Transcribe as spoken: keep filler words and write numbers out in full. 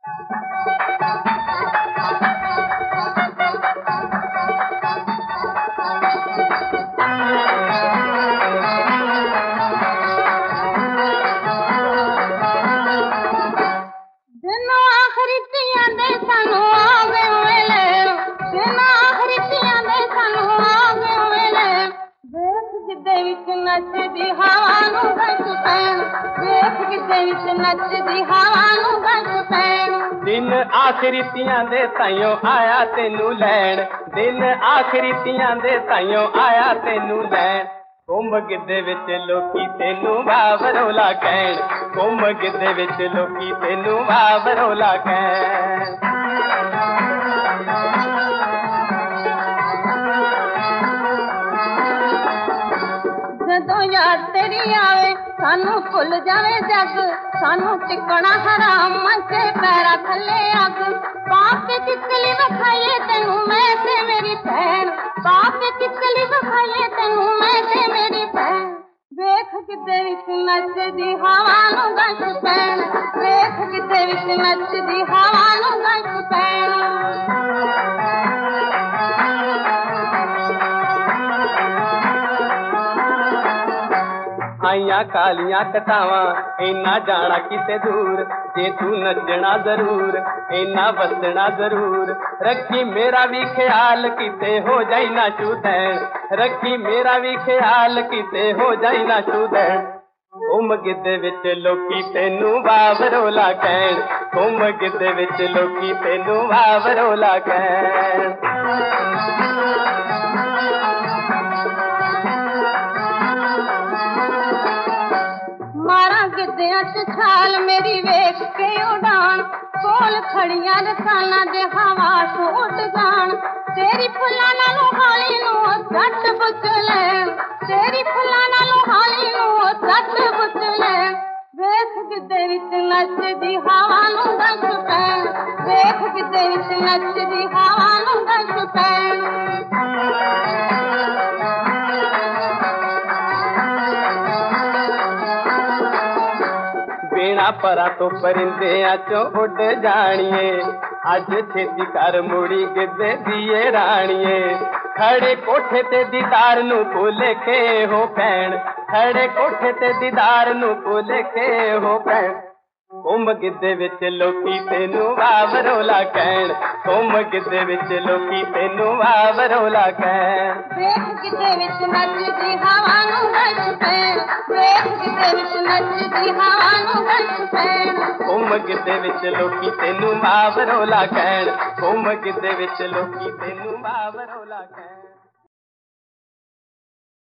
नचदी हवा नूं गंढ पैण वेख किते विच नचदी हवा नूं गंढ पैण दिन आखिरी तियां दे ताईयों आया तैनू लैण दिन आखिरी तियां दे ताईयों आया तैनू लैण कुंभ गिद्धे विच लोकी तैनू बावरोला कहण कुंभ गिद्धे विच लोकी तैनू बावरोला कहण ਜਦੋਂ ਯਾਦ ਤੇਰੀ ਆਵੇ ਸਾਨੂੰ ਭੁੱਲ ਜਾਵੇ ਜੱਗ ਸਾਨੂੰ ਟਿਕਣਾ ਹਰਾਮ ਮੰਚੇ ਪੈਰਾਂ ਥੱਲੇ ਅੱਗ ਪਾਪ ਤੇ ਕਿੱਕਲੀ ਵਿਖਾਈਏ ਤੈਨੂੰ ਮੈਂ ਤੇ ਮੇਰੀ ਭੈਣ ਪਾਪ ਤੇ ਕਿੱਕਲੀ ਵਿਖਾਈਏ ਤੈਨੂੰ ਮੈਂ ਤੇ ਮੇਰੀ ਭੈਣ ਵੇਖ ਕਿਤੇ ਵਿੱਚ ਨੱਚਦੀ ਹਵਾ ਨੂੰ ਗੰਢ ਪੈਣ ਵੇਖ ਕਿਤੇ ਵਿੱਚ ਨੱਚਦੀ ਹਵਾ ਨੂੰ ਗੰਢ ਪੈਣ ਆਈਆਂ ਕਾਲੀਆਂ ਕਟਾਵਾਂ ਇੰਨਾ ਜਾਣਾ ਕਿਤੇ ਦੂਰ ਜੇ ਤੂੰ ਨੱਚਣਾ ਜ਼ਰੂਰ ਇੰਨਾ ਵਸਣਾ ਜ਼ਰੂਰ ਰੱਖੀ ਮੇਰਾ ਵੀ ਖਿਆਲ ਕਿਤੇ ਹੋ ਜਾਈ ਨਾ ਛੂਦੈਣ ਰੱਖੀ ਮੇਰਾ ਵੀ ਖਿਆਲ ਕਿਤੇ ਹੋ ਜਾਈ ਨਾ ਛੂਦੈਣ ਕੁੰਭ ਗਿੱਧੇ ਵਿੱਚ ਲੋਕੀ ਤੈਨੂੰ ਬਾਵਰੋਲਾ ਕਹਿਣ ਕੁੰਭ ਗਿੱਧੇ ਵਿੱਚ ਲੋਕੀ ਤੈਨੂੰ ਬਾਵਰੋਲਾ ਕਹਿਣ ਗਿੱਧਿਆਂ ਚ ਛਾਲ ਮੇਰੀ ਵੇਖ ਕੇ ਉਡਾਨ ਕੋਲ ਖੜੀਆਂ ਰਸਾਲਾਂ ਦੇ ਹਵਾ ਤੋਂ ਉੱਡ ਜਾਣ ਤੇਰੀ ਫੁੱਲਾਂ ਨਾਲੋਂ ਹਾਲੀ ਨੂੰ ਜੱਟ ਪੁੱਛ ਲੈਣ ਤੇਰੀ ਫੁੱਲਾਂ ਨਾਲੋਂ ਹਾਲੀ ਨੂੰ ਜੱਟ ਪੁੱਛ ਲੈਣ ਵੇਖ ਗਿੱਧੇ ਵਿੱਚ ਨੱਚਦੀ ਹਵਾ ਨੂੰ ਗੰਢ ਪੈਣ ਵੇਖ ਗਿੱਧੇ ਵਿੱਚ ਨੱਚਦੀ ਹਵਾ ਨੂੰ ਗੰਢ ਪੈਣ बेड़ा परा तो परिंदियां चो उड़ जानिए अज छेती कर मुड़ी गिद्धे दिए रानिए खड़े कोठे ते दीदार नू भुले के हो भैण खड़े कोठे ते दीदार नू भुले के हो भैण कुंभ गिद्धे विच लोकी तैनू बावरोला कहण कुंभ गिद्धे विच लोकी तैनू बावरोला कहण वेख गिद्धे विच नचदी हवा नूं गंढ पैण वेख गिद्धे विच नचदी हवा नूं गंढ पैण कुंभ गिद्धे विच लोकी तैनू बावरोला कहण कुंभ गिद्धे विच लोकी तैनू बावरोला कहण।